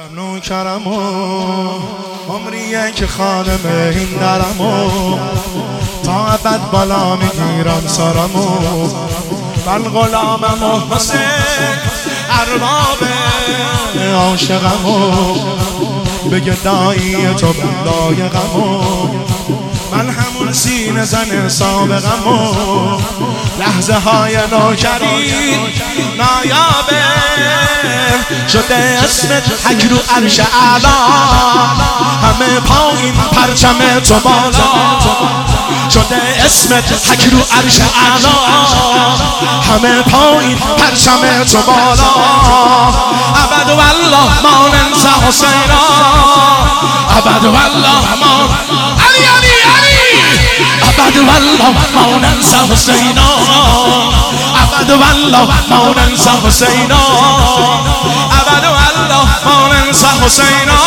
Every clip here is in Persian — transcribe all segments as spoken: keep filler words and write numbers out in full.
نوکرمو عمریه که خانم این درمو تا ابد بالا میگیرم سرمو من غلامم و حسین ارباب عاشقمو بگه دایی تو بندای غمو من همون سینه زن سابقمو لحظه های نوکری نایابه شده اسمت حج رو عرش اعلا همه پایین پرچم تو بالا شده اسمت حج رو عرش اعلا همه پایین پرچم تو بالا ابد والله ما ننسى حسینا ابد والله ما علی علی علی ابد والله ما ننسى حسینا ابد والله ما ننسى حسینا ابد والله ما ننسى حسینا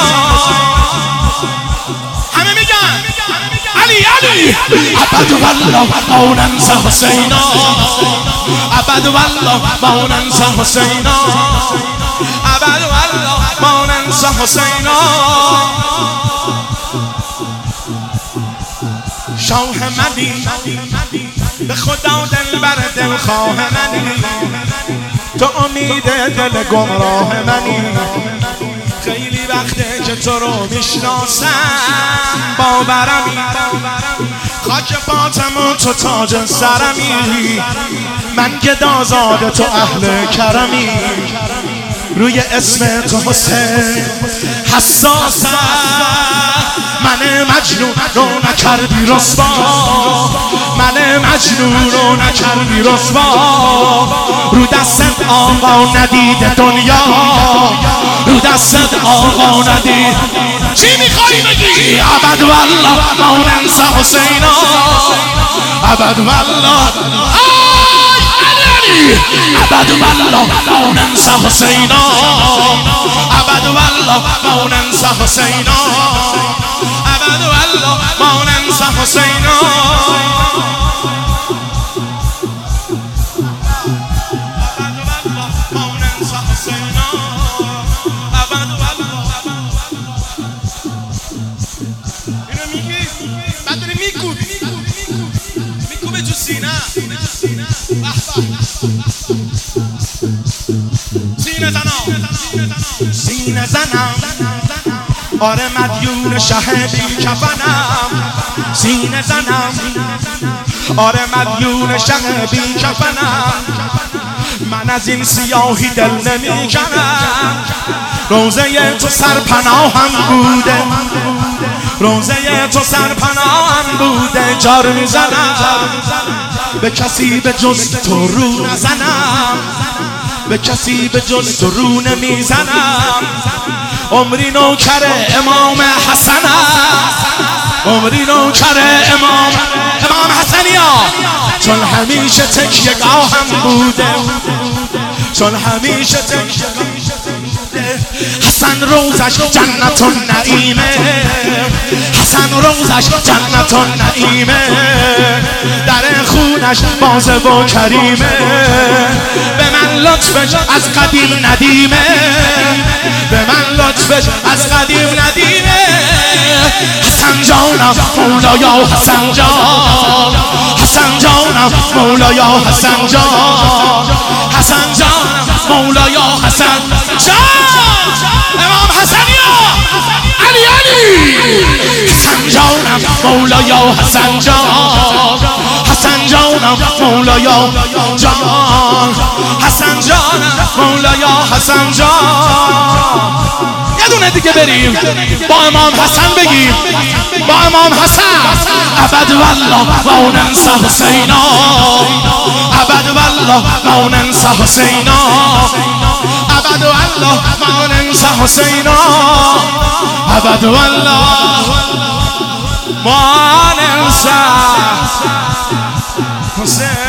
همه میگن علی علی ابد والله ما ننسى حسینا ابد والله ما ننسى حسینا ابد والله ما ننسى حسینا شاه منی به خدا دل بر دل خواه منی تو امید دل گمراه منی خیلی وقته که تو رو میشناسم باورمی خاک پاتم و تو تاج سرمی من گدازاد تو اهل کرمی روی اسم تو حسین حساسم من مجنون رو نکردی رسوا من مجنون رو نکردی رسوا رو دستت آقا ندید دنیا رو دستت آقا ندید چی میخوایی بگی؟ ابد والله ما ننسى حسینا ابد والله ابد والله ما ننسى حسینا ابد والله ما ننسى حسینا ابد والله ما ننسى حسینا ابد والله اینو میگی بعد داری میکوبی میکوبه تو سینه سینه زنم سینه زنم آره مدیون شهبی کفنم سینه زنم آره مدیون شهبی کفنم من از این سیاهی دل نمی کنم روزه تو سرپناهم بوده روزه تو سرپناهم بوده جار میزنم به کسی به جز تو رو نزنم به کسی به جز تو رو نمیزنم عمری نوکر امام حسنم عمری نوکر امام امام حسنیا چون همیشه تکیه گاهم بوده چون همیشه تکیه حسن روزش جنت النعیمه حسن روزش جنت النعیمه در خونش بازه و کریمه به من لطفش از قدیم ندیمه به من لطفش از قدیم ندیمه حسن جانم مولایا حسن جان حسن جانم مولایا حسن جان حسن جانم مولایا حسن جان امام حسنیا علی علی حسن جانم مولایا حسن جان حسن جانم مولایا جان حسن جانم مولایا حسن جان یه دونه دیگه بریم با امام حسن بگیم با امام حسن ابد والله ما ننسى حسینا ابد والله ما ننسى حسینا ابد والله ما ننسى حسینا ابد والله ما ننسى حسین